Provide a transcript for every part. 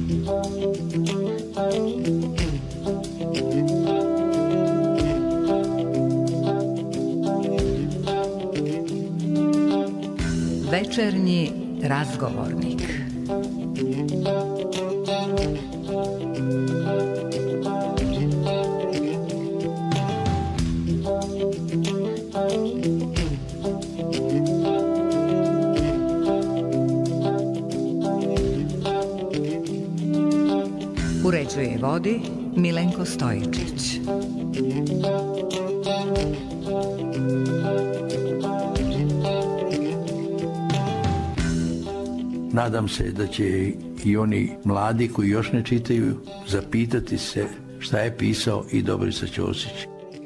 Večernji razgovornik. Uređuje i vodi Milenko Stojičić. Nadam se da će i oni mladi koji još ne čitaju zapitati se šta je pisao i Dobriša Ćosić.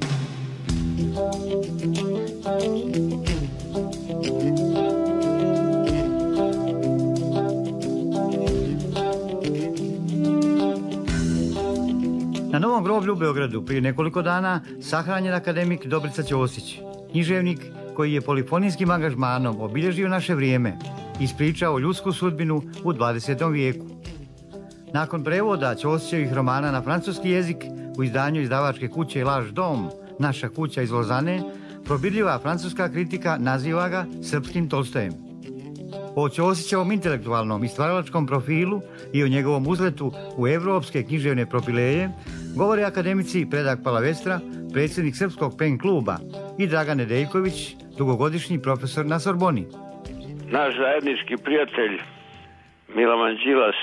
Na Novom groblju u Beogradu prije nekoliko dana sahranjen akademik Dobriša Ćosić, književnik koji je polifonijskim angažmanom obilježio naše vrijeme i ispričao ljudsku sudbinu u 20. vijeku. Nakon prevoda Ćosićevih romana na francuski jezik u izdanju izdavačke kuće Laž dom, Naša kuća iz Lozane, probirljiva francuska kritika naziva ga srpskim Tolstojem. O Ćosićevom intelektualnom i stvaralačkom profilu i o njegovom uzletu u evropske književne profileje govore akademici Predrag Palavestra, predsjednik Srpskog pen kluba, i Dragan Nedeljković, dugogodišnji profesor na Sorboni. Naš zajednički prijatelj Milovan Đilas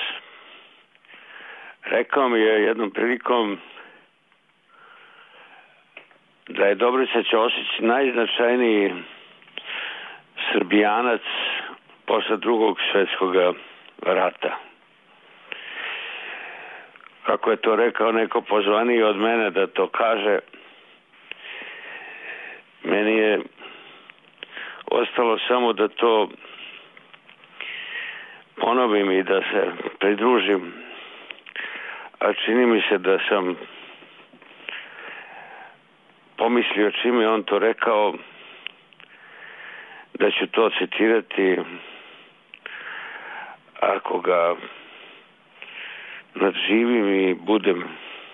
rekao mi je jednom prilikom da je Dobriša Ćosić najznačajniji Srbijanac posle Drugog svjetskog rata. Kako je to rekao neko pozvaniji od mene da to kaže, meni je ostalo samo da to ponovim i da se pridružim, a čini mi se da sam pomislio čim je on to rekao, da ću to citirati ako ga nadživim i budem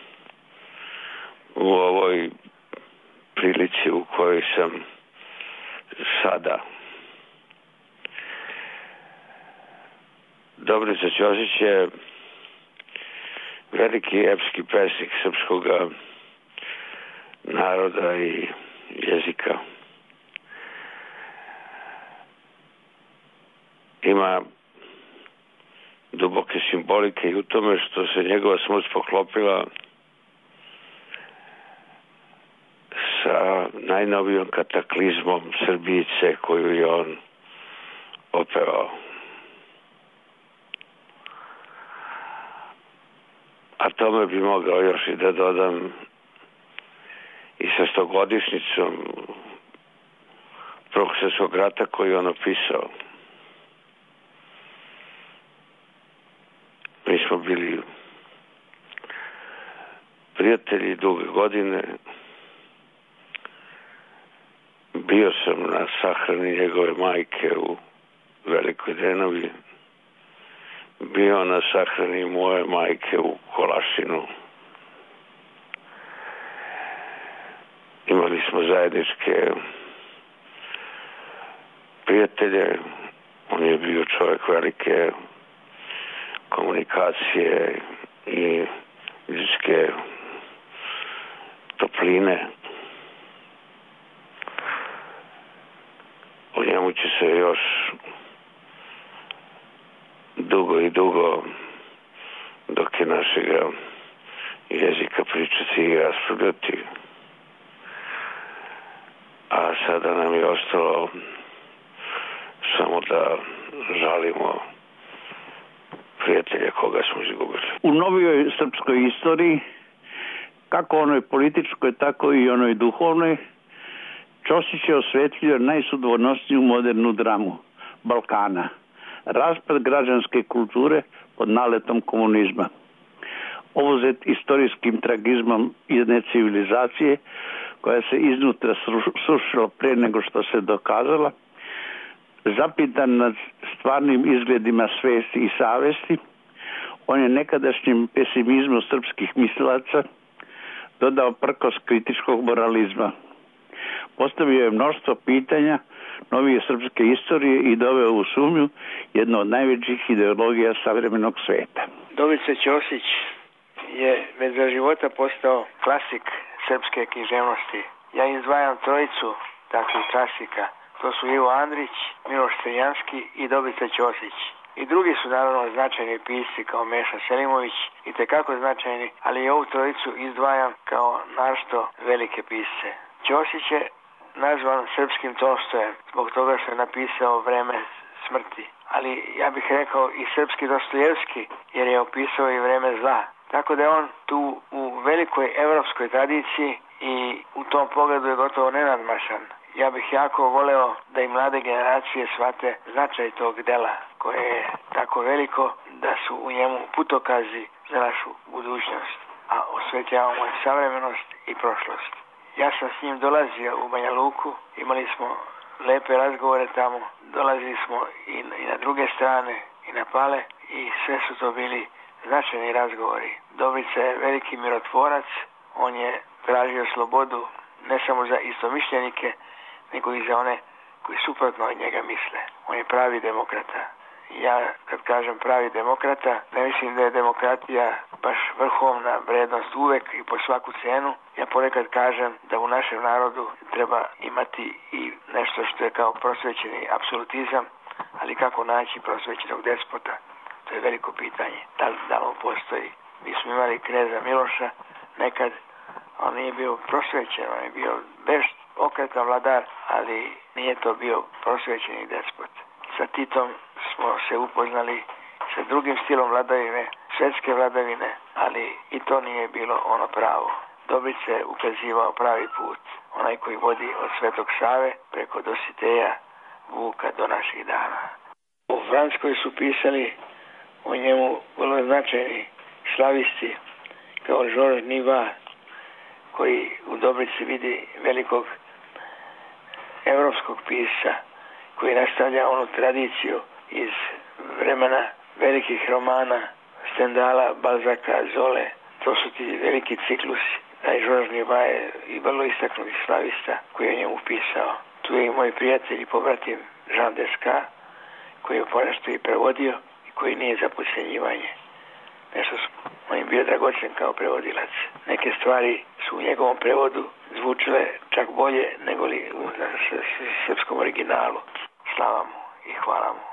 u ovoj prilici u kojoj sam sada. Dobriša Ćosić je veliki epski pesnik srpskog naroda i jezika. Ima duboke simbolike i u tome što se njegova smrt poklopila sa najnovijom kataklizmom Srbijice koju je on opevao. A tome bi mogao još i da dodam i sa 100-godišnjicom Prvog svjetskog rata koji je on opisao. Mi smo bili prijatelji duge godine. Bio sam na sahrani njegove majke u Velikoj Drenovi. Bio na sahrani moje majke u Kolašinu. Imali smo zajedničke prijatelje. On je bio čovjek velike komunikacije i ljudske topline. O njemu će se još dugo i dugo, dok je našega jezika pričati i raspravljati. A sada nam je ostalo samo da žalimo prijatelja koga smo izgubili. U novijoj srpskoj istoriji, kako onoj političkoj, tako i onoj duhovnoj, Ćosić je osvetlio najsudbonosniju modernu dramu Balkana. Raspad građanske kulture pod naletom komunizma. Ovozet istorijskim tragizmom jedne civilizacije koja se iznutra srušila prije nego što se dokazala, zapitan nad stvarnim izgledima svesti i savesti, On je nekadašnjim pesimizmu srpskih mislilaca dodao prkos kritičkog moralizma. Postavio je mnoštvo pitanja novije srpske istorije i doveo u sumnju jednu od najvećih ideologija savremenog sveta. Dobrica Ćosić je već za života postao klasik srpske književnosti. Ja izdvajam trojicu takvih klasika. To su Ivo Andrić, Miloš Crnjanski i Dobrica Ćosić. I drugi su naravno značajni pisci kao Meša Selimović, i tekako značajni, ali i ovu trojicu izdvajam kao naročito velike pisce. Ćosić je nazvan srpskim Tolstojem zbog toga što je napisao Vreme smrti. Ali ja bih rekao i srpski Dostojevski, jer je opisao i vreme zla. Tako da je on tu u velikoj evropskoj tradiciji i u tom pogledu je gotovo nenadmašan. Ja bih jako voleo da i mlade generacije shvate značaj tog dela koje je tako veliko da su u njemu putokazi za našu budućnost, a osvetljavamo i savremenost i prošlost. Ja sam s njim dolazio u Banja Luku, imali smo lepe razgovore tamo, dolazili smo i na druge strane i na Pale i sve su to bili značajni razgovori. Dobrica je veliki mirotvorac, on je tražio slobodu ne samo za istomišljenike, nego i za one koji suprotno od njega misle. On je pravi demokrata. Ja kad kažem pravi demokrata, ne mislim da je demokratija baš vrhovna vrednost uvek i po svaku cenu. Ja ponekad kažem da u našem narodu treba imati i nešto što je kao prosvećeni apsolutizam, ali kako naći prosvećenog despota, to je veliko pitanje. Da li on postoji? Mi smo imali kneza Miloša nekad, on nije bio prosvećen, on je bio vešt, okretan vladar, ali nije to bio prosvećeni despot. Sa Titom smo se upoznali sa drugim stilom vladavine, svetske vladavine, ali i to nije bilo ono pravo. Dobrica je ukazivao pravi put, onaj koji vodi od Svetog Save preko Dositeja, Vuka do naših dana. U Francuskoj su pisali o njemu vrlo značajni slavisti kao Georges Niva, koji u Dobrici vidi velikog evropskog pisca koji nastavlja onu tradiciju iz vremena velikih romana Stendala, Balzaka, Zole. To su ti veliki ciklusi. Taj Georges Niva je i vrlo istaknuti slavista koji je o njemu pisao. Tu je i moj prijatelj i pobratim Jean Desca, koji je ponešto i prevodio i koji nije za podcenjivanje. On je bio dragocen kao prevodilac. Neke stvari su u njegovom prevodu zvučile čak bolje nego li u srpskom originalu. Slava mu i hvala mu.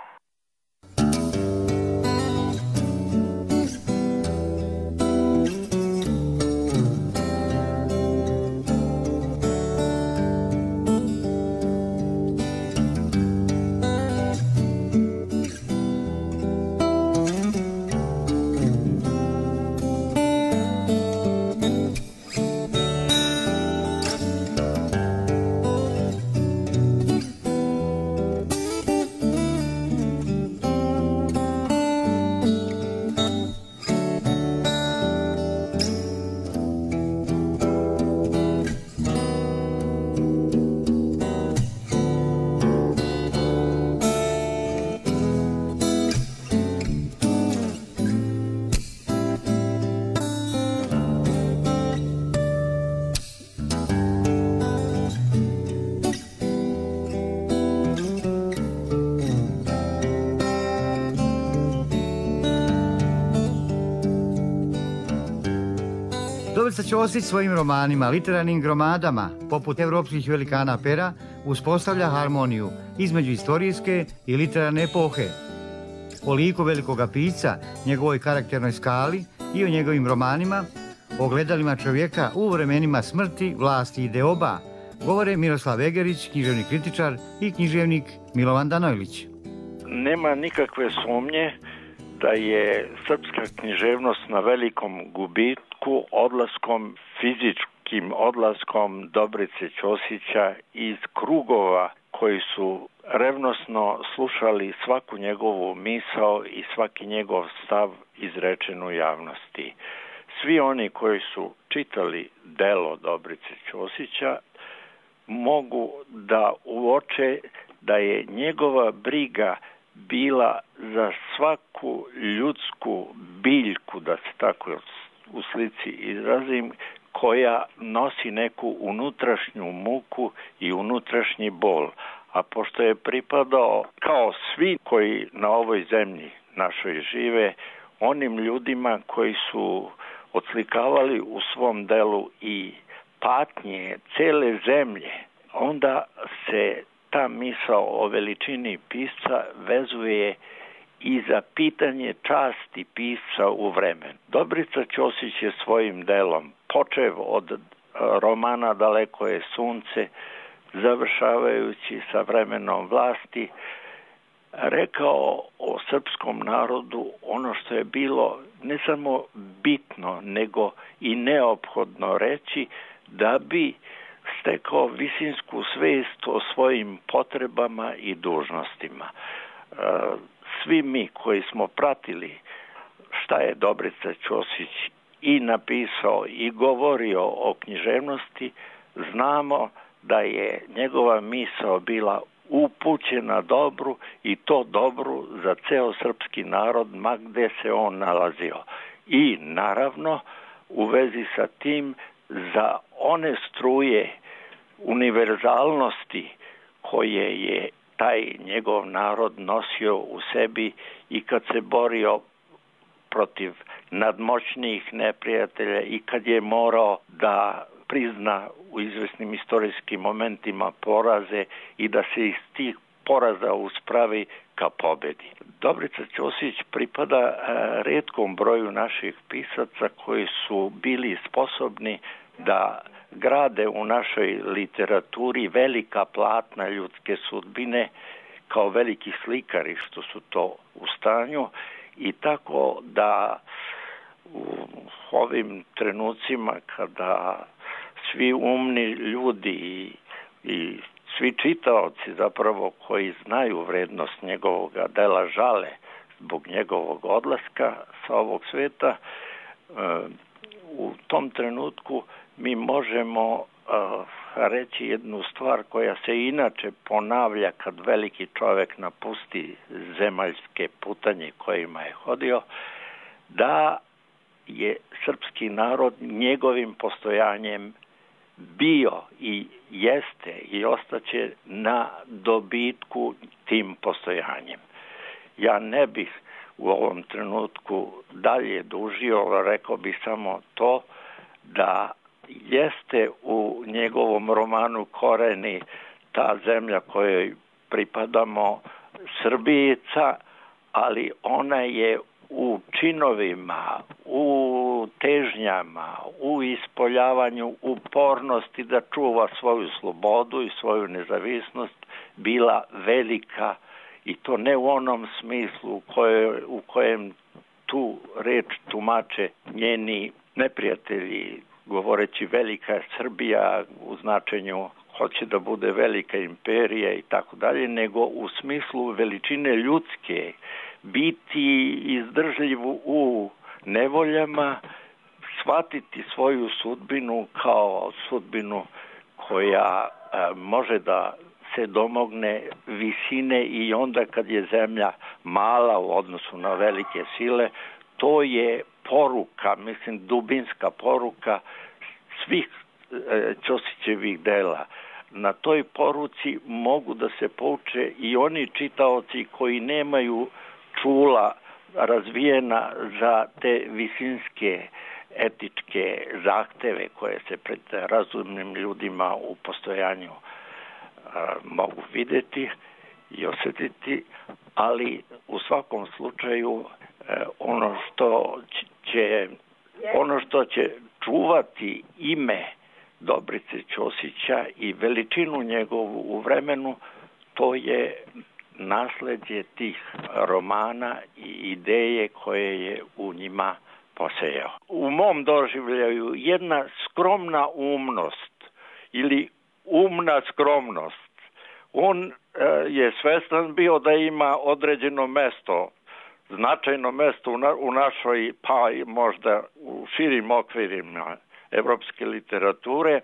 Dobrica Ćosić svojim romanima, literarnim gromadama, poput evropskih velikana pera, uspostavlja harmoniju između istorijske i literarne epohe. O liku velikoga pisca, njegovoj karakternoj skali i o njegovim romanima, o gledalima čovjeka u vremenima smrti, vlasti i deoba, govore Miroslav Egerić, književni kritičar, i književnik Milovan Danojlić. Nema nikakve sumnje da je srpska književnost na velikom gubitku fizičkim odlaskom Dobrice Ćosića iz krugova koji su revnosno slušali svaku njegovu misao i svaki njegov stav izrečen u javnosti. Svi oni koji su čitali delo Dobrice Ćosića mogu da uoče da je njegova briga bila za svaku ljudsku biljku, da se tako u slici izrazim, koja nosi neku unutrašnju muku i unutrašnji bol. A pošto je pripadao, kao svi koji na ovoj zemlji našoj žive, onim ljudima koji su odslikavali u svom delu i patnje cele zemlje, onda se ta misao o veličini pisca vezuje i za pitanje časti pisca u vremenu. Dobrica Ćosić je svojim delom, počev od romana Daleko je sunce, završavajući sa Vremenom vlasti, rekao o srpskom narodu ono što je bilo ne samo bitno, nego i neophodno reći da bi stekao visinsku svest o svojim potrebama i dužnostima. Svi mi koji smo pratili šta je Dobrica Ćosić i napisao i govorio o književnosti, znamo da je njegova misao bila upućena dobru i to dobru za ceo srpski narod, ma gde se on nalazio. I naravno u vezi sa tim za one struje univerzalnosti koje je taj njegov narod nosio u sebi i kad se borio protiv nadmoćnijih neprijatelja i kad je morao da prizna u izvesnim istorijskim momentima poraze i da se iz tih poraza uspravi ka pobedi. Dobrica Ćosić pripada retkom broju naših pisaca koji su bili sposobni da grade u našoj literaturi velika platna ljudske sudbine kao veliki slikari što su to u stanju i tako da u ovim trenucima kada svi umni ljudi i svi čitaoci zapravo koji znaju vrednost njegovog dela žale zbog njegovog odlaska sa ovog sveta, u tom trenutku mi možemo reći jednu stvar koja se inače ponavlja kad veliki čovjek napusti zemaljske putanje kojima je hodio, da je srpski narod njegovim postojanjem bio i jeste i ostaće na dobitku tim postojanjem. Ja ne bih u ovom trenutku dalje dužio, rekao bih samo to da jeste u njegovom romanu Koreni ta zemlja kojoj pripadamo Srbijica, ali ona je u činovima, u težnjama, u ispoljavanju upornosti da čuva svoju slobodu i svoju nezavisnost bila velika i to ne u onom smislu u kojem tu reč tumače njeni neprijatelji, govoreći velika Srbija u značenju hoće da bude velika imperija i tako dalje, nego u smislu veličine ljudske, biti izdržljivu u nevoljama, shvatiti svoju sudbinu kao sudbinu koja može da se domogne visine i onda kad je zemlja mala u odnosu na velike sile, to je poruka, mislim dubinska poruka svih Ćosićevih dela. Na toj poruci mogu da se pouče i oni čitaoci koji nemaju čula razvijena za te visinske etičke zahteve koje se pred razumnim ljudima u postojanju mogu vidjeti i osjetiti, ali u svakom slučaju ono što će čuvati ime Dobrice Ćosića i veličinu njegovu u vremenu, to je nasleđe tih romana i ideje koje je u njima posejao. U mom doživljaju jedna skromna umnost ili umna skromnost. On je svestan bio da ima određeno mesto, značajno mesto u našoj, pa i možda u širim okvirima evropske literature,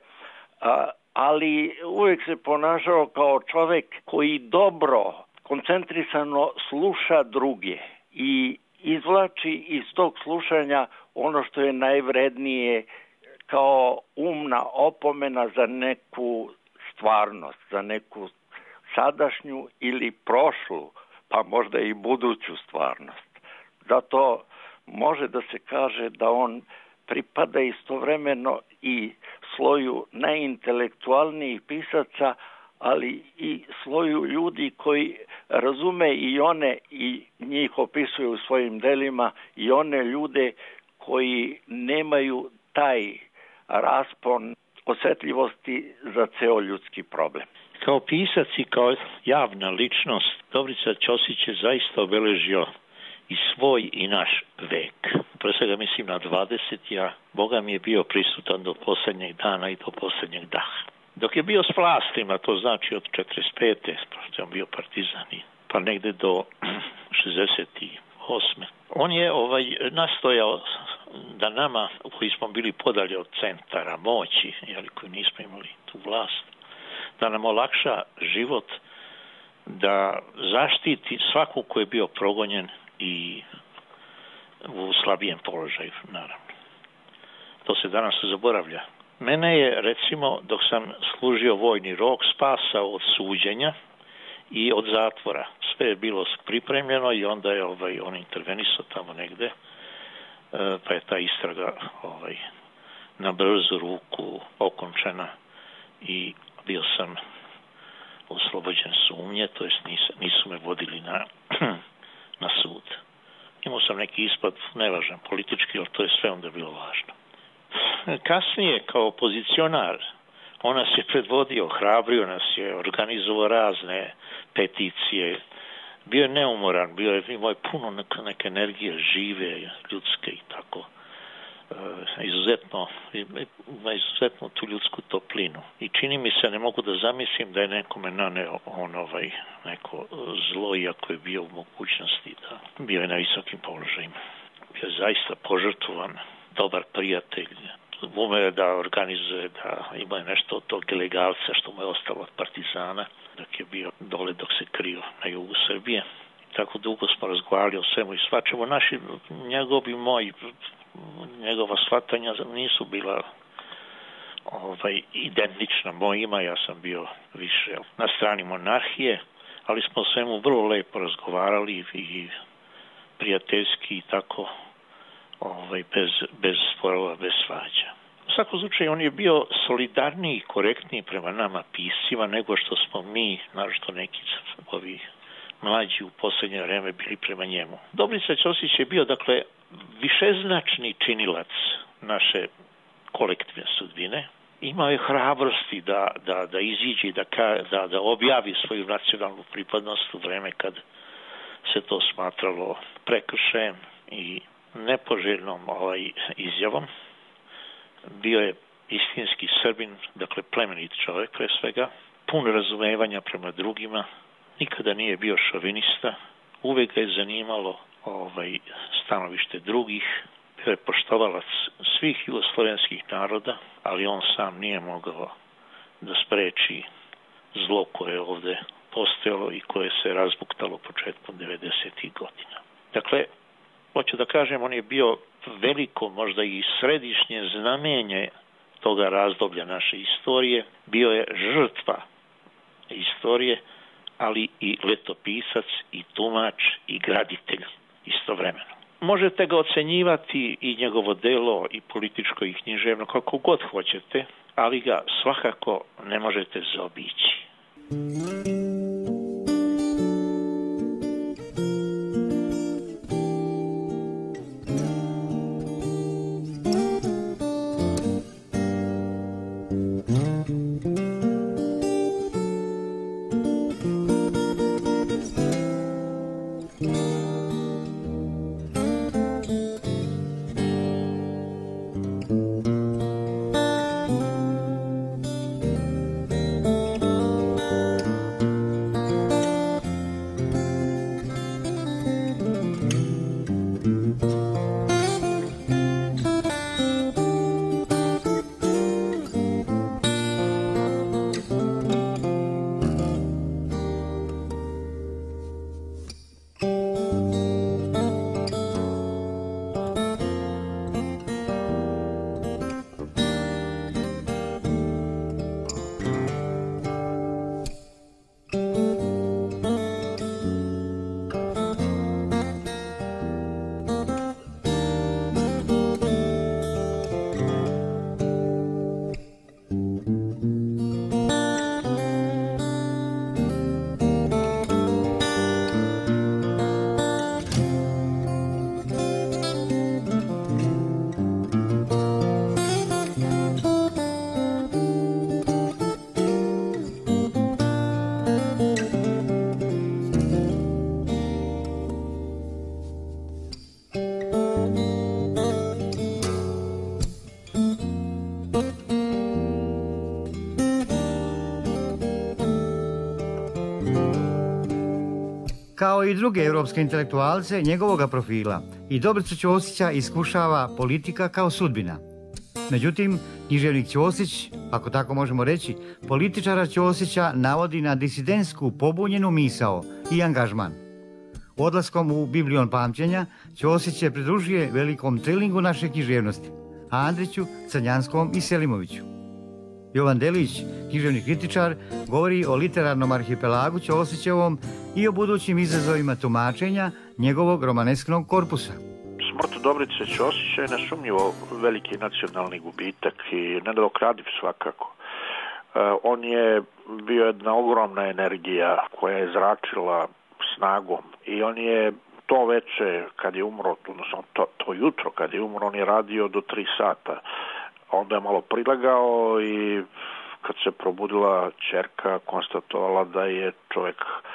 koncentrisano sluša druge i izvlači iz tog slušanja ono što je najvrednije kao umna opomena za neku stvarnost, za neku sadašnju ili prošlu, pa možda i buduću stvarnost. Zato može da se kaže da on pripada istovremeno i sloju najintelektualnijih pisaca, ali i sloju ljudi koji razume i one i njih opisuju u svojim delima i one ljude koji nemaju taj raspon osjetljivosti za ceo ljudski problem. Kao pisac i kao javna ličnost, Dobrica Ćosić je zaista obeležio i svoj i naš vek. Pre svega mislim na 20. a Boga mi je bio prisutan do posljednjeg dana i do posljednjeg daha. Dok je bio s vlastima, to znači od 45. pošto je on bio partizan, pa negde do 68. On je nastojao da nama, koji smo bili podalje od centara moći, koji nismo imali tu vlast, da nam olakša život, da zaštiti svaku ko je bio progonjen i u slabijem položaju, naravno. To se danas zaboravlja. Mene je, recimo, dok sam služio vojni rok, spasao od suđenja i od zatvora. Sve je bilo pripremljeno i onda je on intervenisao tamo negde, pa je ta istraga na brzu ruku okončena i bio sam oslobođen sumnje, to jest nisu me vodili na sud. Imao sam neki ispad, nevažan politički, ali to je sve onda bilo važno. Kasnije, kao opozicionar, on nas je predvodio, hrabrio nas je, organizovao razne peticije, bio je neumoran, imao je puno neke energije žive, ljudske i tako. Izuzetno tu ljudsku toplinu. I čini mi se, ne mogu da zamislim da je nekome naneo neko zlo, iako je bio u mogućnosti da bio je na visokim položajima. Bio je zaista požrtvovan, dobar prijatelj, ume da organizuje, da ima nešto od tog ilegalca što mu je ostalo od partizana, dok je bio dole, dok se krio na jugu Srbije. Tako dugo smo razgovarali o svemu i svačemu. Njegova shvatanja nisu bila identična mojima, ja sam bio više na strani monarhije, ali smo o svemu vrlo lepo razgovarali i prijateljski i tako, bez sporova, bez svađa. U svakom slučaju on je bio solidarniji i korektniji prema nama piscima nego što smo mi, naročito neki ovi mlađi u posljednje vreme bili prema njemu. Dobrica Ćosić je bio, dakle, višeznačni činilac naše kolektivne sudbine. Imao je hrabrosti da iziđe i da objavi svoju nacionalnu pripadnost u vreme kad se to smatralo prekršajem i nepoželjnom izjavom. Bio je istinski Srbin, dakle plemenit čovjek pre svega, pun razumevanja prema drugima, nikada nije bio šovinista, uvek ga je zanimalo stanovište drugih, bio je poštovalac svih jugoslovenskih naroda, ali on sam nije mogao da spreči zlo koje je ovde postojalo i koje se razbuktalo početkom 90. godina. Dakle, hoću da kažem, on je bio veliko, možda i središnje znamenje toga razdoblja naše istorije, bio je žrtva istorije, ali i letopisac, i tumač, i graditelj istovremeno. Možete ga ocenjivati i njegovo delo, i političko, i književno, kako god hoćete, ali ga svakako ne možete zaobići. Kao i druge europske intelektualce njegovoga profila, i Dobricu Ćosića iskušava politika kao sudbina. Međutim, književnik Ćosić, ako tako možemo reći, političara Ćosića navodi na disidentsku pobunjenu misao i angažman. Odlaskom u Biblion pamćenja, Ćosić se pridružuje velikom trilingu naše književnosti, Andriću, Crnjanskom i Selimoviću. Jovan Delić, književni kritičar, govori o literarnom arhipelagu Ćosićevom i o budućim izazovima tumačenja njegovog romanesknog korpusa. Smrt Dobrice Ćosića je nesumnjivo veliki nacionalni gubitak i nenadoknadiv svakako. On je bio jedna ogromna energija koja je zračila snagom i on je to veče kad je umro, odnosno to jutro kad je umro, on je radio do 3 sata. Onda je malo prilagao i kad se probudila ćerka konstatovala da je čovjek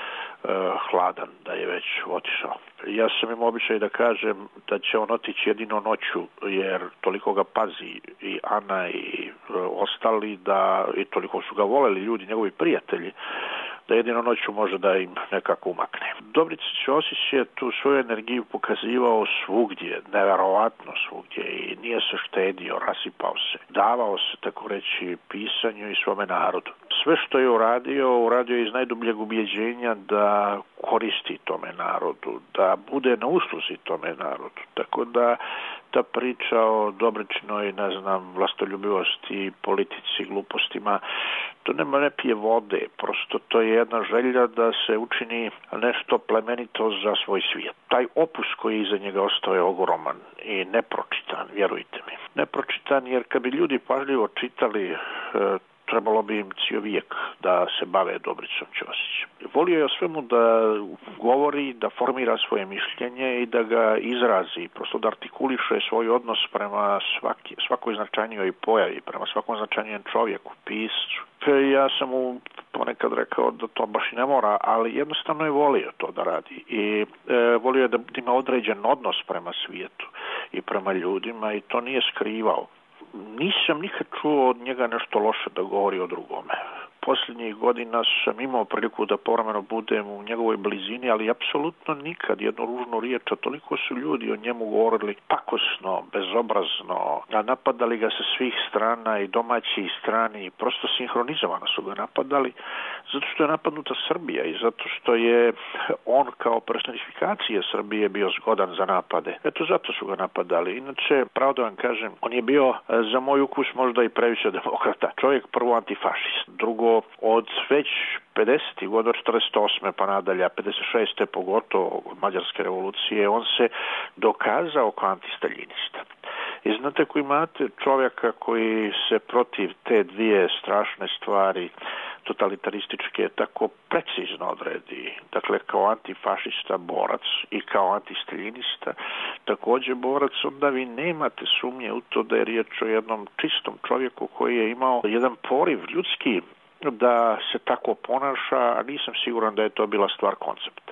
hladan, da je već otišao. Ja sam imao običaj da kažem da će on otići jedino noću, jer toliko ga pazi i Ana i ostali, da i toliko su ga voleli ljudi, njegovi prijatelji, da jedino noću može da im nekako umakne. Dobrica Ćosić je tu svoju energiju pokazivao svugdje, neverovatno svugdje, i nije se štedio, rasipao se. Davao se, tako reći, pisanju i svome narodu. Sve što je uradio iz najdubljeg ubjeđenja da koristi tome narodu, da bude na usluzi tome narodu. Tako da ta priča o Dobričinoj, vlastoljubivosti, politici, glupostima, to ne pije vode, prosto to je jedna želja da se učini nešto plemenito za svoj svijet. Taj opus koji iza njega ostao je ogroman i nepročitan, vjerujte mi. Nepročitan jer kad bi ljudi pažljivo čitali, trebalo bi im cijel vijek da se bave Dobricom Ćosićem. Volio je o svemu da govori, da formira svoje mišljenje i da ga izrazi, prosto da artikuliše svoj odnos prema svakoj značajnijoj pojavi, prema svakom značajnijem čovjeku, piscu. Ja sam mu ponekad rekao da to baš i ne mora, ali jednostavno je volio to da radi i volio je da ima određen odnos prema svijetu i prema ljudima i to nije skrivao. Nisam nikad čuo od njega nešto loše da govori o drugome. Posljednjih godina sam imao priliku da povremeno budem u njegovoj blizini, ali apsolutno nikad jednu ružnu riječ, a toliko su ljudi o njemu govorili pakosno, bezobrazno, a napadali ga sa svih strana, i domaći i strani, i prosto sinhronizovano su ga napadali, zato što je napadnuta Srbija i zato što je on kao personifikacija Srbije bio zgodan za napade. Eto, zato su ga napadali. Inače, pravo da vam kažem, on je bio za moj ukus možda i previše demokrata. Čovjek prvo antifašist, drugo od već 50. godina, od 48. pa nadalje, 56. pogotovo od Mađarske revolucije, on se dokazao kao antistaljinista. I znate, ako imate čovjeka koji se protiv te dvije strašne stvari totalitarističke tako precizno odredi, dakle kao antifašista borac i kao antistaljinista također borac, onda vi nemate sumnje u to da je riječ o jednom čistom čovjeku koji je imao jedan poriv ljudski da se tako ponaša, a nisam siguran da je to bila stvar koncepta.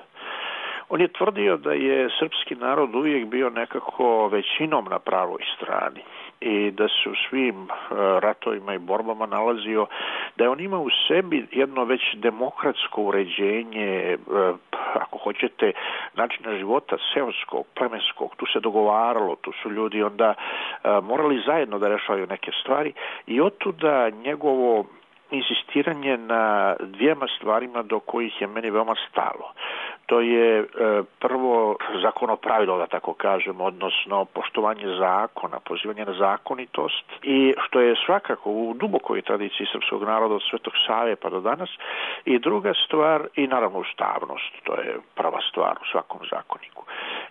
On je tvrdio da je srpski narod uvijek bio nekako većinom na pravoj strani i da se u svim ratovima i borbama nalazio, da je on imao u sebi jedno već demokratsko uređenje, ako hoćete, načina života seoskog, plemenskog, tu se dogovaralo, tu su ljudi onda morali zajedno da rešavaju neke stvari i otuda njegovo insistiranje na dvijema stvarima do kojih je meni veoma stalo. To je prvo zakonopravilo, da tako kažem, odnosno poštovanje zakona, pozivanje na zakonitost, i što je svakako u dubokoj tradiciji srpskog naroda od Svetog Save pa do danas. I druga stvar, i naravno ustavnost, to je prva stvar u svakom zakoniku.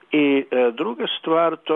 I druga stvar, to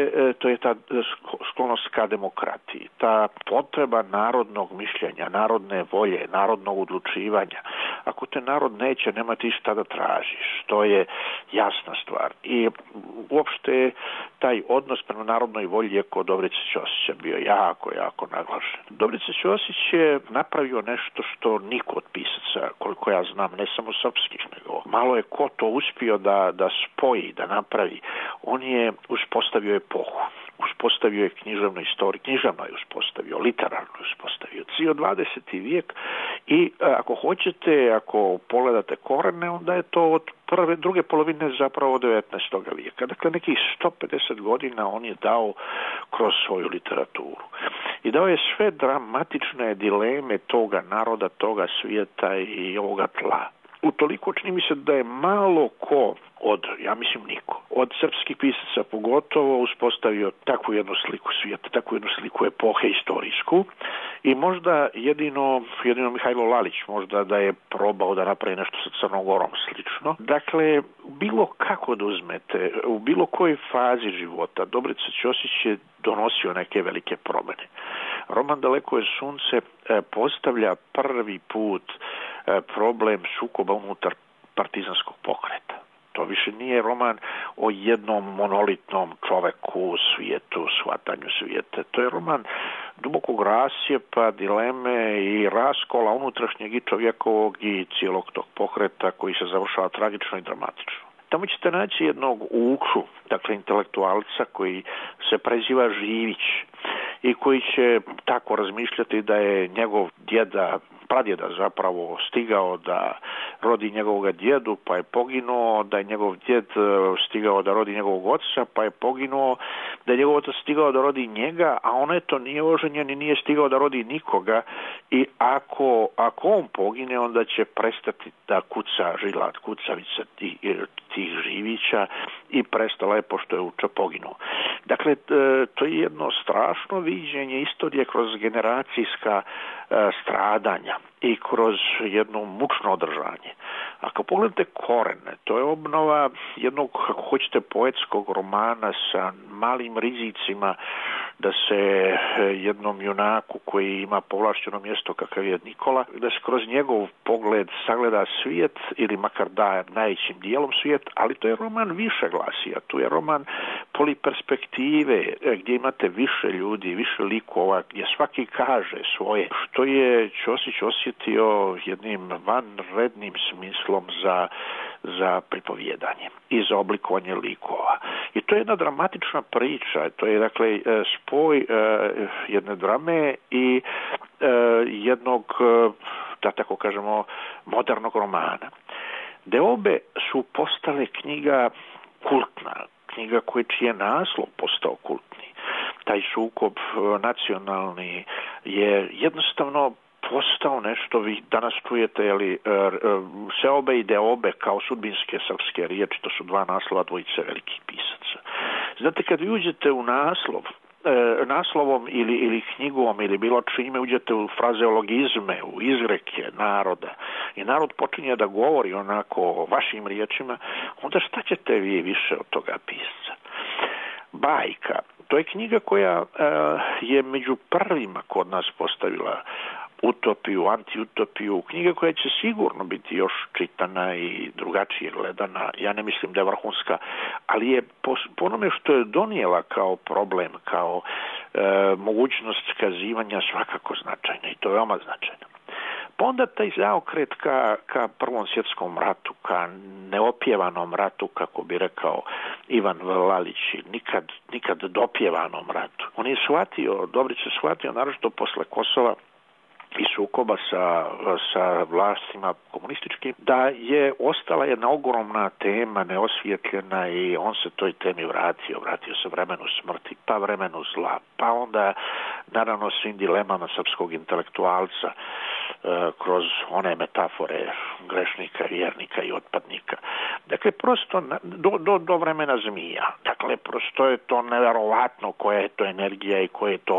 je ta sklonost ka demokratiji, ta potreba narodnog mišljenja, narodne volje, narodnog odlučivanja. Ako te narod neće, nema ti šta da tražiš, to je jasna stvar. I uopšte taj odnos prema narodnoj volji je kod Dobrice Ćosića bio jako, jako naglašen. Dobrica Ćosić je napravio nešto što niko od pisaca, koliko ja znam, ne samo srpskih, nego malo je ko to uspio da spoji, da napravi. On je uspostavio epohu. uspostavio je književnu istoriju, književno je uspostavio, literarno je uspostavio, cijel 20. vijek i ako hoćete, ako pogledate korene, onda je to od druge polovine zapravo 19. vijeka. Dakle, nekih 150 godina on je dao kroz svoju literaturu. I dao je sve dramatične dileme toga naroda, toga svijeta i ovoga tla. Utoliko čini mi se da je malo ko ja mislim niko, od srpskih pisaca pogotovo uspostavio takvu jednu sliku svijeta, takvu jednu sliku epohe istorijsku i možda jedino Mihajlo Lalić možda da je probao da napravi nešto sa Crnom Gorom slično. Dakle, bilo kako da uzmete, u bilo kojoj fazi života Dobrica Ćosić je donosio neke velike promjene. Roman Daleko je sunce postavlja prvi put problem sukoba unutar partizanskog pokreta. To više nije roman o jednom monolitnom čoveku, svijetu, shvatanju svijeta. To je roman dubokog rasjepa, dileme i raskola unutrašnjeg i čovjekovog i cijelog tog pokreta koji se završava tragično i dramatično. Tamo ćete naći jednog Ukšu, dakle intelektualca koji se preziva Živić i koji će tako razmišljati da je njegov pradjeda zapravo stigao da rodi njegovog djedu pa je poginuo, da je njegov djed stigao da rodi njegovog oca pa je poginuo, da je njegov otac stigao da rodi njega, a on eto nije oženjen i nije stigao da rodi nikoga i ako on pogine onda će prestati da kuca žilat, kucavica tih Živića i prestala je pošto je Uča poginuo. Dakle, to je jedno strašno viđenje istorije kroz generacijska stradanja i kroz jedno mučno održanje. Ako pogledate korene, to je obnova jednog, kako hoćete, poetskog romana sa malim rizicima da se jednom junaku koji ima povlašćeno mjesto kakav je Nikola, da se kroz njegov pogled sagleda svijet ili makar da najvećim dijelom svijet, ali to je roman više glasija, tu je roman poliperspektive gdje imate više ljudi, više likova, gdje svaki kaže svoje, što je Ćosić osjetio jednim vanrednim smislom za pripovjedanje i za oblikovanje likova. I to je jedna dramatična priča, to je dakle spoj jedne drame i jednog, da tako kažemo, modernog romana. Deobe su postale knjiga kultna, knjiga čiji je naslov postao kultni. Taj sukob nacionalni je jednostavno postao nešto, vi danas čujete, seobe i deobe kao sudbinske srpske riječi, to su dva naslova dvojice velikih pisaca. Znate, kad vi uđete u naslovom ili knjigom ili bilo čime uđete u frazeologizme, u izreke naroda i narod počinje da govori onako vašim riječima, onda šta ćete vi više od toga pisca? Bajka, to je knjiga koja je među prvima kod nas postavila utopiju, antiutopiju, knjiga koja će sigurno biti još čitana i drugačije gledana. Ja ne mislim da je vrhunska, ali je po onome što je donijela kao problem, kao mogućnost skazivanja svakako značajna i to je veoma značajno. Pa onda taj zaokret ka Prvom svjetskom ratu, ka neopjevanom ratu, kako bi rekao Ivan Lalić, nikad dopjevanom ratu. On je shvatio, Dobrić je shvatio, naročito posle Kosova i sukoba sa vlastima komunističkim, da je ostala jedna ogromna tema neosvjetljena i on se toj temi vratio se vremenu smrti, pa vremenu zla, pa onda naravno svim dilemama srpskog intelektualca kroz one metafore grešnika, vjernika i otpadnika. Dakle, prosto do vremena zmija. Dakle, prosto je to neverovatno koja je to energija i koji je to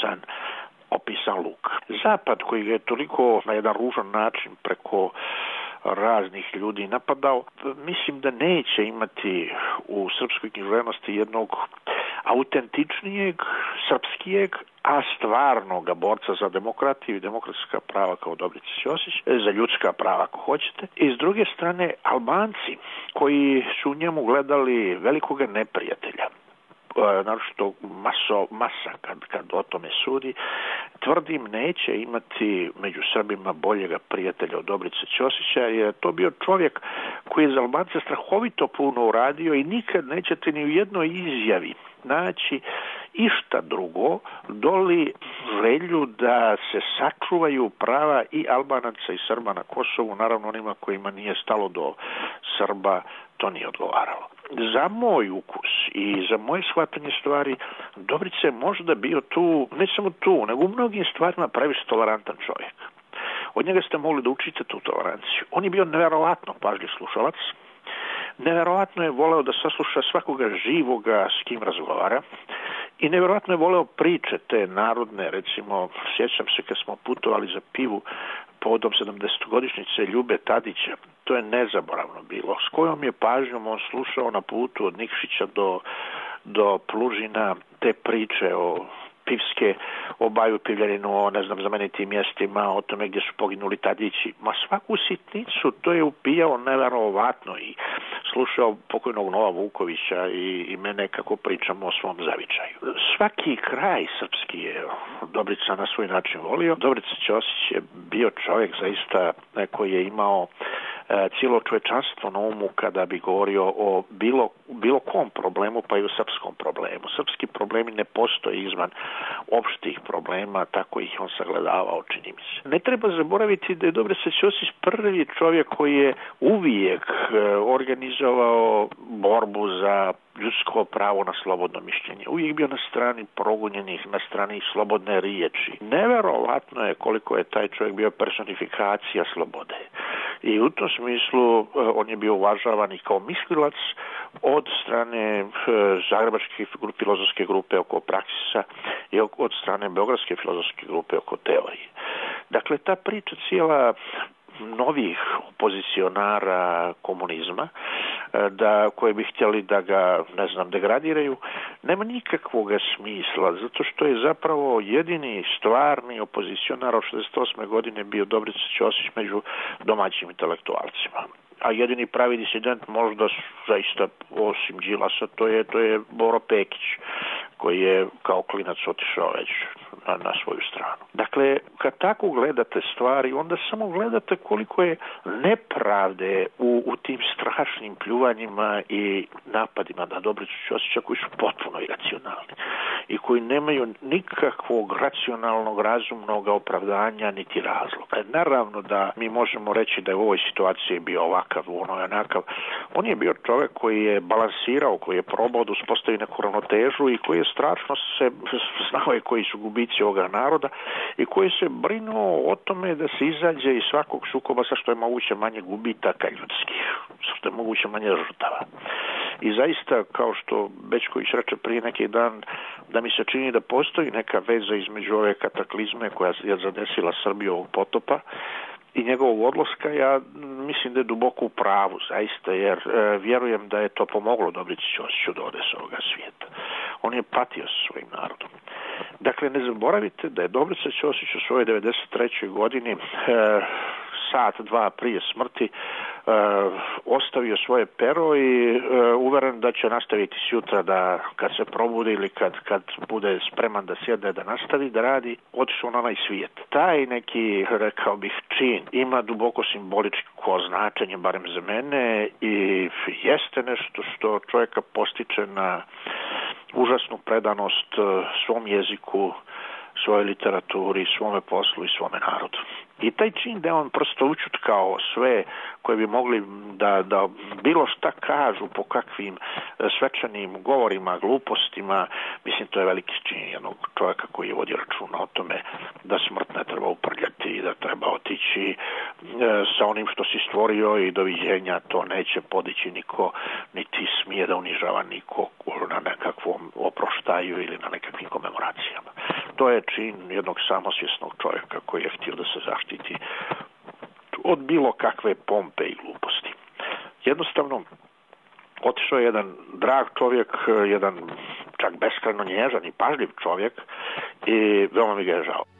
opisan luk. Zapad koji je toliko na jedan ružan način preko raznih ljudi napadao, mislim da neće imati u srpskoj književnosti jednog autentičnijeg, srpskijeg, a stvarnog borca za demokratiju i demokratska prava kao Dobrica Ćosić, za ljudska prava ako hoćete. I s druge strane Albanci koji su u njemu gledali velikoga neprijatelja, naročito masa kad o tome sudi, tvrdim neće imati među Srbima boljega prijatelja od Dobrice Ćosića, jer je to bio čovjek koji je za Albance strahovito puno uradio i nikad nećete ni u jednoj izjavi naći išta drugo doli želju da se sačuvaju prava i Albanaca i Srba na Kosovu, naravno onima kojima nije stalo do Srba, to nije odgovaralo. Za moj ukus i za moje shvatanje stvari, Dobrica je možda bio tu, ne samo tu, nego u mnogim stvarima previše tolerantan čovjek. Od njega ste mogli da učite tu toleranciju. On je bio neverovatno pažljiv slušalac, neverovatno je voleo da sasluša svakoga živoga s kim razgovara i neverovatno je voleo priče te narodne, recimo, sjećam se kad smo putovali za pivu povodom 70-godišnjice Ljube Tadića, to je nezaboravno bilo. S kojom je pažnjom on slušao na putu od Nikšića do Plužina te priče o Pivske, o Baju Pivljaninu, o znamenitim mjestima, o tome gdje su poginuli Tadići. Ma svaku sitnicu to je upijao neverovatno i slušao pokojnog Nova Vukovića i mene kako pričamo o svom zavičaju. Svaki kraj srpski je Dobrica na svoj način volio. Dobrica Ćosić je bio čovjek zaista koji je imao cijelo čovečanstvo na umu kada bi govorio o bilo kom problemu, pa i o srpskom problemu. Srpski problemi ne postoje izvan opštih problema, tako ih on sagledavao, čini mi se. Ne treba zaboraviti da je Dobrica Ćosić prvi čovjek koji je uvijek organizovao borbu za ljudsko pravo na slobodno mišljenje. Uvijek bio na strani progonjenih, na strani slobodne riječi. Neverovatno je koliko je taj čovjek bio personifikacija slobode. I u tom smislu on je bio uvažavan i kao mislilac od strane Zagrebačke filozofske grupe oko Praksisa i od strane Beogradske filozofske grupe oko teorije. Dakle, ta priča cijela novih opozicionara komunizma koje bi htjeli da ga, degradiraju, nema nikakvog smisla, zato što je zapravo jedini stvarni opozicionar od 68. godine bio Dobrica Ćosić među domaćim intelektualcima. A jedini pravi disident možda zaista osim Đilasa to je Boro Pekić, koji je kao klinac otišao već na svoju stranu. Dakle, kad tako gledate stvari, onda samo gledate koliko je nepravde u tim strašnim pljuvanjima i napadima na Dobricu Ćosića koji su potpuno iracionalni i koji nemaju nikakvog racionalnog, razumnog opravdanja niti razloga. Naravno da mi možemo reći da je u ovoj situaciji bio ovakav, onakav. On je bio čovjek koji je balansirao, koji je probao da uspostavi neku ravnotežu i koji je strašno znao je koji su gubici ovoga naroda i koji se brinuo o tome da se izađe iz svakog sukoba sa što je moguće manje gubitaka ljudskih, sa što je moguće manje žrtava. I zaista, kao što Bećković reče prije neki dan, da mi se čini da postoji neka veza između ove kataklizme koja je zadesila Srbiju ovog potopa i njegovog odlaska, ja mislim da je duboko u pravu, zaista, jer vjerujem da je to pomoglo Dobrici Ćosiću da ode s ovoga svijeta. On je patio sa svojim narodom. Dakle, ne zaboravite da je Dobrica Ćosić u svojoj 93. godini sat, dva prije smrti ostavio svoje pero i uveren da će nastaviti sutra da kad se probudi ili kad bude spreman da sjede da nastavi da radi, otišao na onaj svijet. Taj neki, rekao bih, čin ima duboko simboličko značenje, barem za mene, i jeste nešto što čovjeka postiče na užasnu predanost svom jeziku, svojoj literaturi, svome poslu i svome narodu. I taj čin da on prosto učutkao sve koje bi mogli da bilo šta kažu po kakvim svečanim govorima, glupostima, mislim to je veliki čin jednog čovjeka koji je vodio računa o tome da smrt ne treba uprljati i da treba otići sa onim što si stvorio i doviđenja, to neće podići niko, niti smije da unižava niko na nekakvom oproštaju ili na nekakvim komemoracijama. To je čin jednog samosvjesnog čovjeka koji je htio da se zaštiti od bilo kakve pompe i gluposti. Jednostavno, otišao je jedan drag čovjek, jedan čak beskrajno nježan i pažljiv čovjek i veoma mi ga je žao.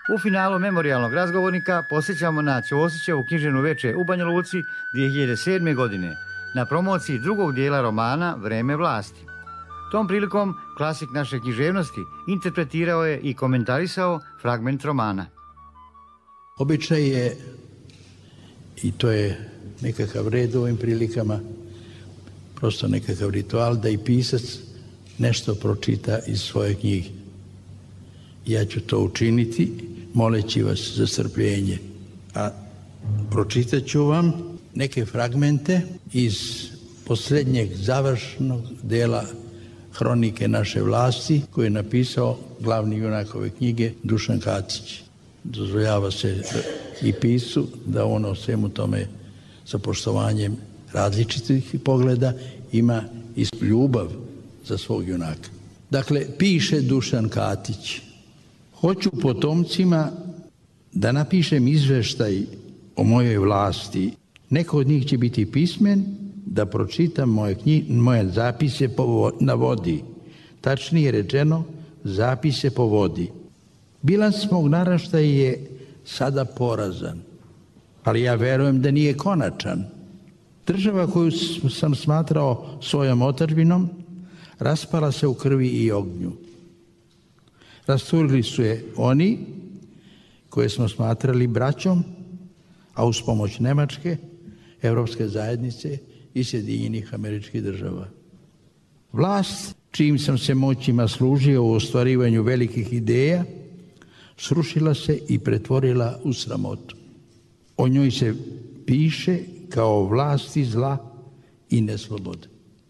U finalu memorijalnog razgovornika posjećamo na Ćosićevu književnu večer u Banja Luci 2007. godine na promociji drugog dijela romana Vreme vlasti. Tom prilikom klasik naše književnosti interpretirao je i komentarisao fragment romana. Običaj je, i to je nekakav red u ovim prilikama, prosto nekakav ritual, da i pisac nešto pročita iz svoje knjige. Ja ću to učiniti, moleći vas za strpljenje. A pročitat ću vam neke fragmente iz posljednjeg završnog dela hronike naše vlasti, koju je napisao glavni junak ove knjige Dušan Katić. Dozvoljava se i pisu da on o svemu tome sa poštovanjem različitih pogleda ima i ljubav za svog junaka. Dakle, piše Dušan Katić: hoću potomcima da napišem izveštaj o mojoj vlasti. Neko od njih će biti pismen da pročitam moje zapise na vodi. Tačnije rečeno, zapise po vodi. Bilans mog naraštaja je sada porazan, ali ja verujem da nije konačan. Država koju sam smatrao svojom otadžbinom raspala se u krvi i ognju. Rasturili su je oni koje smo smatrali braćom, a uz pomoć Nemačke, Evropske zajednice i Sjedinjenih Američkih Država. Vlast, čijim sam se moćima služio u ostvarivanju velikih ideja, srušila se i pretvorila u sramotu. O njoj se piše kao vlasti zla i neslobode.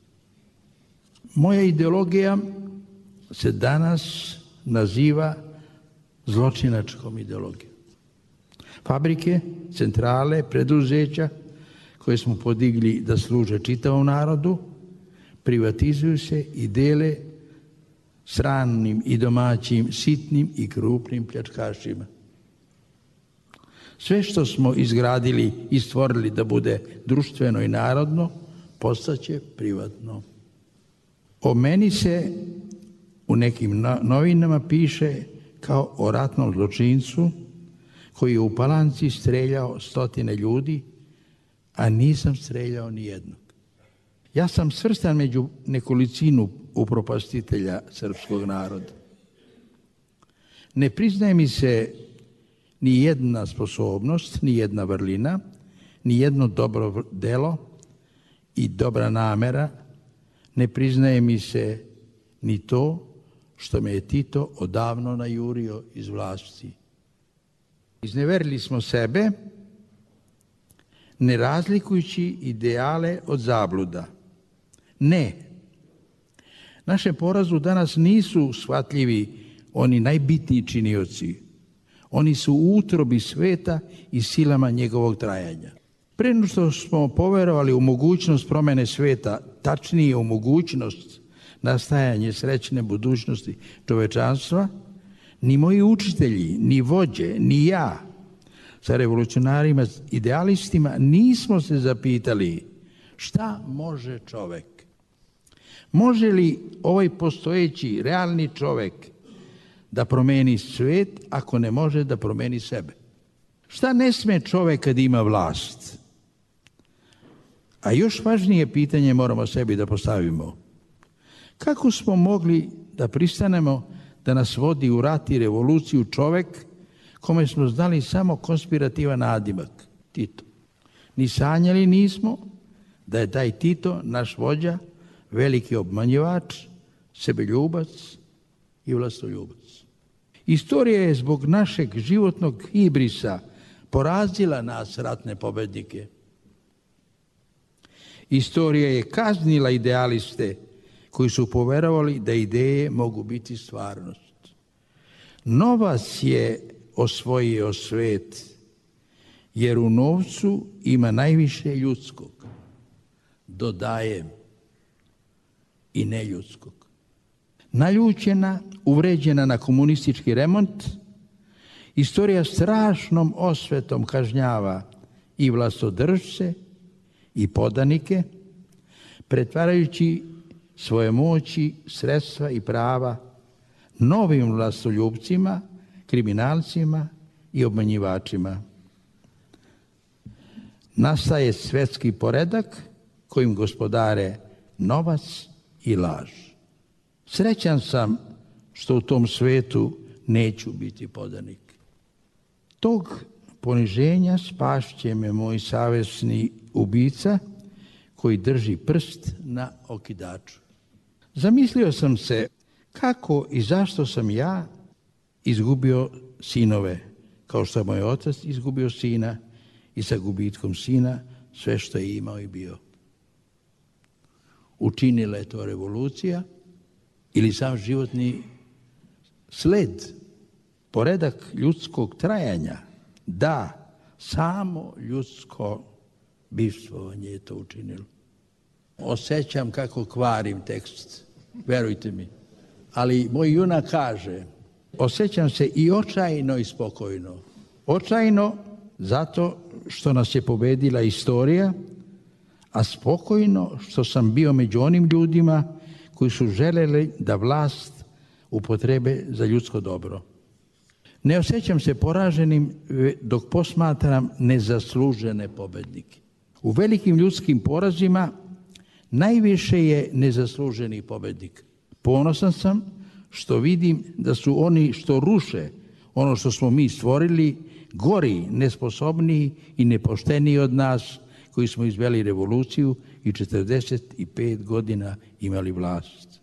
Moja ideologija se danas naziva zločinačkom ideologijom. Fabrike, centrale, preduzeća koje smo podigli da služe čitavom narodu, privatizuju se i dele stranim i domaćim, sitnim i krupnim pljačkašima. Sve što smo izgradili i stvorili da bude društveno i narodno, postaće privatno. O meni se u nekim novinama piše kao o ratnom zločincu koji je u Palanci streljao 100 ljudi, a nisam streljao ni jednog. Ja sam svrstan među nekolicinu upropastitelja srpskog naroda. Ne priznaje mi se ni jedna sposobnost, ni jedna vrlina, ni jedno dobro delo i dobra namera. Ne priznaje mi se ni to što me je Tito odavno najurio iz vlasti. Izneverili smo sebe, ne razlikujući ideale od zabluda. Ne. Našem porazu danas nisu shvatljivi oni najbitniji činioci. Oni su u utrobi sveta i silama njegovog trajanja. Pre nego što smo poverovali u mogućnost promene sveta, tačnije u mogućnost nastajanje srećne budućnosti čovečanstva, ni moji učitelji, ni vođe, ni ja, sa revolucionarima, idealistima, nismo se zapitali šta može čovek. Može li ovaj postojeći, realni čovek da promeni svet ako ne može da promeni sebe? Šta ne sme čovek kad ima vlast? A još važnije pitanje moramo sebi da postavimo. Kako smo mogli da pristanemo da nas vodi u rat i revoluciju čovek kome smo znali samo konspirativan nadimak, Tito? Ni sanjali nismo da je taj Tito, naš vođa, veliki obmanjivač, sebeljubac i vlastoljubac. Istorija je zbog našeg životnog hibrisa porazila nas, ratne pobednike. Istorija je kaznila idealiste koji su poverovali da ideje mogu biti stvarnost. Novac je osvojio svet, jer u novcu ima najviše ljudskog, dodajem, i neljudskog. Naljućena, uvređena na komunistički remont, istorija strašnom osvetom kažnjava i vlastodržce i podanike, pretvarajući svoje moći, sredstva i prava novim vlastoljupcima kriminalcima i obmanjivačima. Nastaje svetski poredak kojim gospodare novac i laž. Srećan sam što u tom svetu neću biti podanik. Tog poniženja spašće me moj savjesni ubica koji drži prst na okidaču. Zamislio sam se kako i zašto sam ja izgubio sinove, kao što je moj otac izgubio sina i sa gubitkom sina sve što je imao i bio. Učinila je to revolucija ili sam životni sled, poredak ljudskog trajanja? Da, samo ljudsko bivstvovanje je to učinilo. Osjećam kako kvarim tekst, verujte mi. Ali moj junak kaže, osjećam se i očajno i spokojno. Očajno zato što nas je pobedila istorija, a spokojno što sam bio među onim ljudima koji su želeli da vlast upotrebe za ljudsko dobro. Ne osjećam se poraženim dok posmatram nezaslužene pobednike. U velikim ljudskim porazima najviše je nezasluženi pobednik. Ponosan sam što vidim da su oni što ruše ono što smo mi stvorili gori, nesposobniji i nepošteniji od nas koji smo izveli revoluciju i 45 godina imali vlast.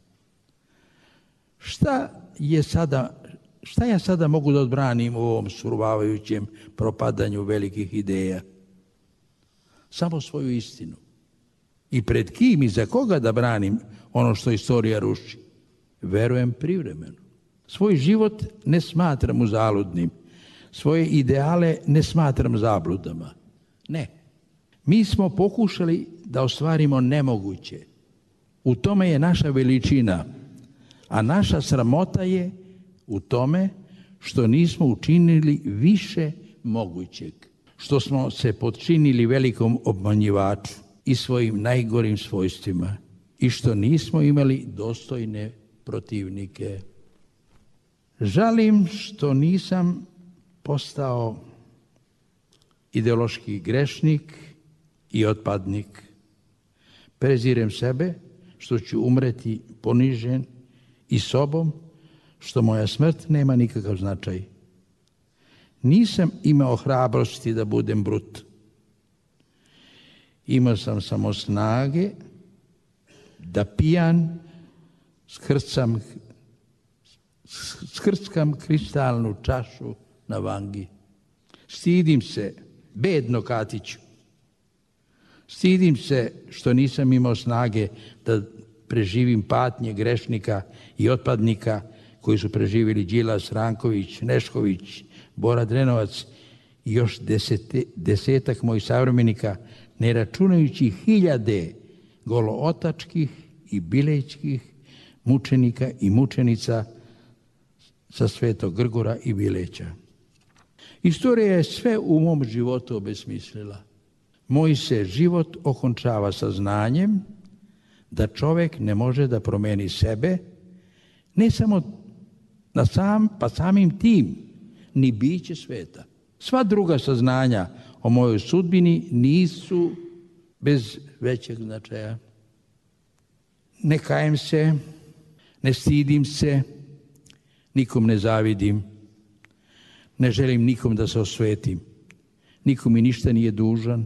Šta ja sada mogu da odbranim u ovom survavajućem propadanju velikih ideja? Samo svoju istinu. I pred kim i za koga da branim ono što istorija ruši? Verujem privremeno. Svoj život ne smatram uzaludnim. Svoje ideale ne smatram zabludama. Ne. Mi smo pokušali da ostvarimo nemoguće. U tome je naša veličina, a naša sramota je u tome što nismo učinili više mogućeg, što smo se potčinili velikom obmanjivaču i svojim najgorim svojstvima i što nismo imali dostojne protivnike. Žalim što nisam postao ideološki grešnik i otpadnik. Prezirem sebe što ću umreti ponižen i sobom, što moja smrt nema nikakav značaj. Nisam imao hrabrosti da budem brut. Imao sam samo snage da pijan skrckam kristalnu čašu na vangi. Stidim se, bedno Katiću. Stidim se što nisam imao snage da preživim patnje grešnika i otpadnika koji su preživjeli Đilas, Ranković, Nešković, Bora Drenovac i još desetak mojih savremenika, ne računajući hiljade golootačkih i bilećkih mučenika i mučenica sa Svetog Grgora i Bileća. Istorija je sve u mom životu obesmislila. Moj se život okončava sa znanjem da čovjek ne može da promeni sebe, ne samo pa samim tim, ni biće sveta. Sva druga saznanja o mojoj sudbini nisu bez većeg značaja. Ne kajem se, ne stidim se, nikom ne zavidim, ne želim nikom da se osvetim, nikom mi ništa nije dužan,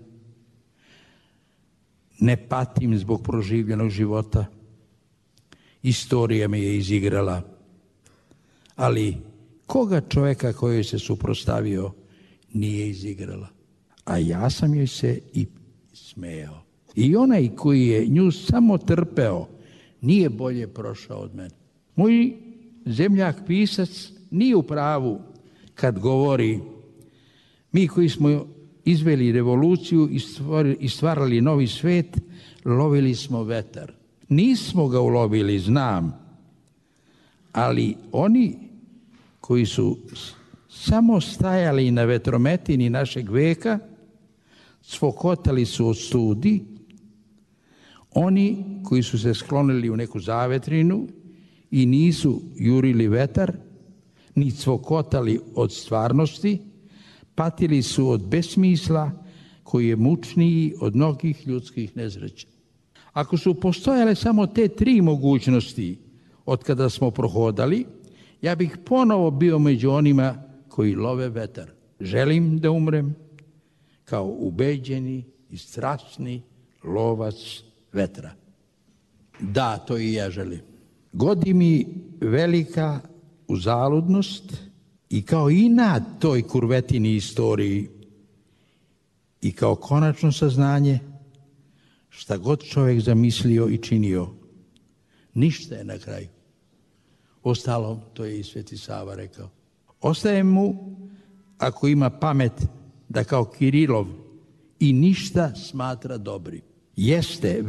ne patim zbog proživljenog života. Istorija me je izigrala, ali koga čovjeka koji se suprotstavio nije izigrala, a ja sam joj se i smejao. I onaj koji je nju samo trpeo nije bolje prošao od mene. Moj zemljak pisac nije u pravu kad govori mi koji smo izveli revoluciju i stvarali novi svet, lovili smo vetar. Nismo ga ulovili, znam, ali oni koji su samo stajali na vetrometini našeg veka, cvokotali su od studi, oni koji su se sklonili u neku zavetrinu i nisu jurili vetar, ni cvokotali od stvarnosti, patili su od besmisla koji je mučniji od mnogih ljudskih nezreća. Ako su postojale samo te 3 mogućnosti od kada smo prohodali, ja bih ponovo bio među onima koji love vetar. Želim da umrem kao ubeđeni i strasni lovac vetra. Da, to i ja želim. Godi mi velika uzaludnost i kao inat toj kurvetini istoriji i kao konačno saznanje šta god čovjek zamislio i činio, ništa je na kraju. Ostalom, to je i Sveti Sava rekao. Ostaje mu, ako ima pamet, da kao Kirilov i ništa smatra dobrim. Jeste,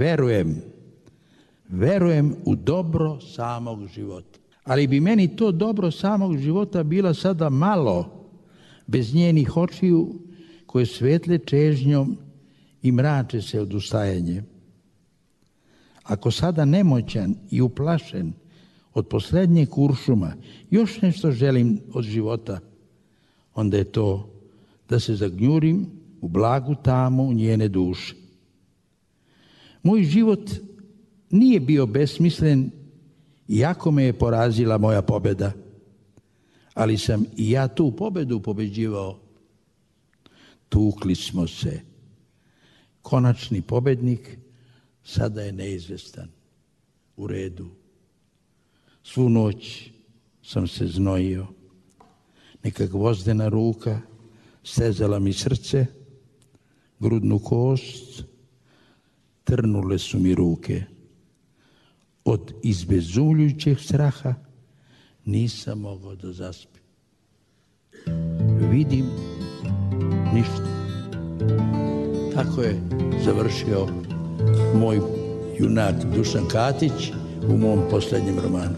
verujem u dobro samog života. Ali bi meni to dobro samog života bila sada malo, bez njenih očiju koje svetle čežnjom i mrače se od ustajanja. Ako sada nemoćan i uplašen od posljednjeg kuršuma još nešto želim od života, onda je to da se zagnjurim u blagu tamu njene duše. Moj život nije bio besmislen, iako me je porazila moja pobjeda, ali sam i ja tu pobjedu pobeđivao. Tukli smo se. Konačni pobjednik sada je neizvestan. U redu. Svu noć sam se znojio. Neka gvozdena ruka stezala mi srce, grudnu kost, trnule su mi ruke. Od izbezumljujućeg straha nisam mogao da zaspim. Vidim ništa. Tako je završio moj junak Dušan Katić u mom posljednjem romanu.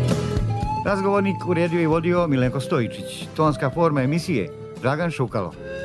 Razgovornik uredio i vodio Milenko Stojičić. Tonska forma emisije Dragan Šukalo.